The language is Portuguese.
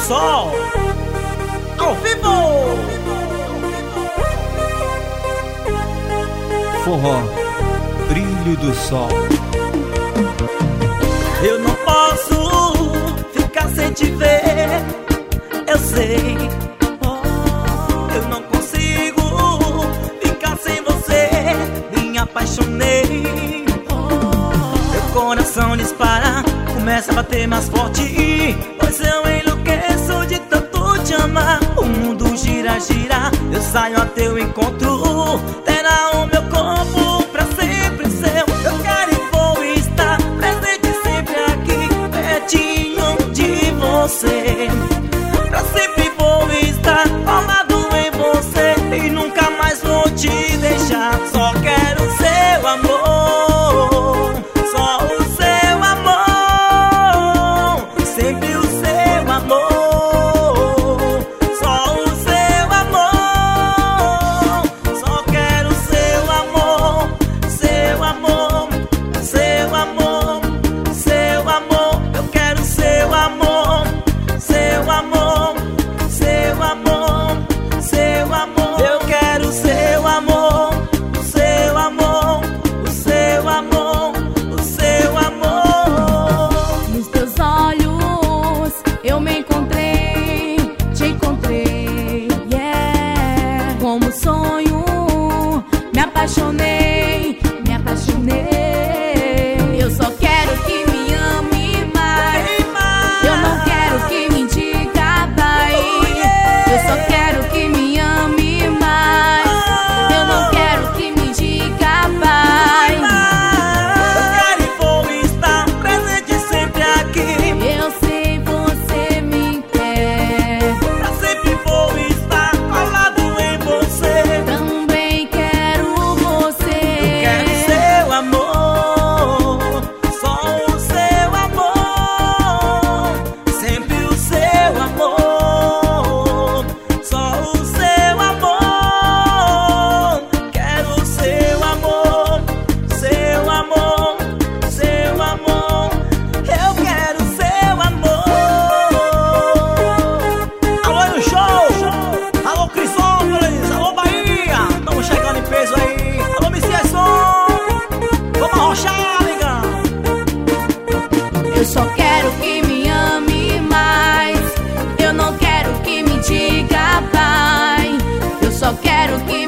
Sol, ao vivo. Forró, brilho do sol. Eu não posso ficar sem te ver, eu sei. Eu não consigo ficar sem você, me apaixonei. Meu coração dispara, começa a bater mais forte, pois eu enlouqueço de tanto te amar. O mundo gira, gira, eu saio a teu encontro. Terá o meu corpo pra sempre seu. Eu quero e vou estar presente sempre aqui, pertinho de você. Pra sempre vou estar colado em você e nunca mais vou te deixar. Só quero seu amor, só o seu amor, sempre o seu amor, só o seu amor. Só quero seu amor, seu amor, seu amor, seu amor. Eu quero seu amor, seu amor, seu amor, seu amor. Eu quero seu amor, o seu amor, o seu amor, o seu amor. Nos teus olhos eu me encontrei, te encontrei, yeah. Como sonho me apaixonei, me apaixonei. Eu só quero que me ame mais, eu não quero que me diga bye. Eu só quero que me ame mais, eu não quero que me diga bye. Eu quero e vou estar presente sempre aqui. Eu sei você me quer, Pra sempre vou estar colado em você. também quero você. Quero seu amor, só o seu amor, sempre o seu amor, só o seu amor. Quero seu amor, seu amor, seu amor. Eu quero seu amor. Alô, no show! Alô, Crisópolis! Alô, Bahia! Estamos chegando em peso aí! Alô, Messias Som! Vamos arrochar, amigão! Eu só quero que me ame mais, eu não quero que me diga pai. Eu só quero que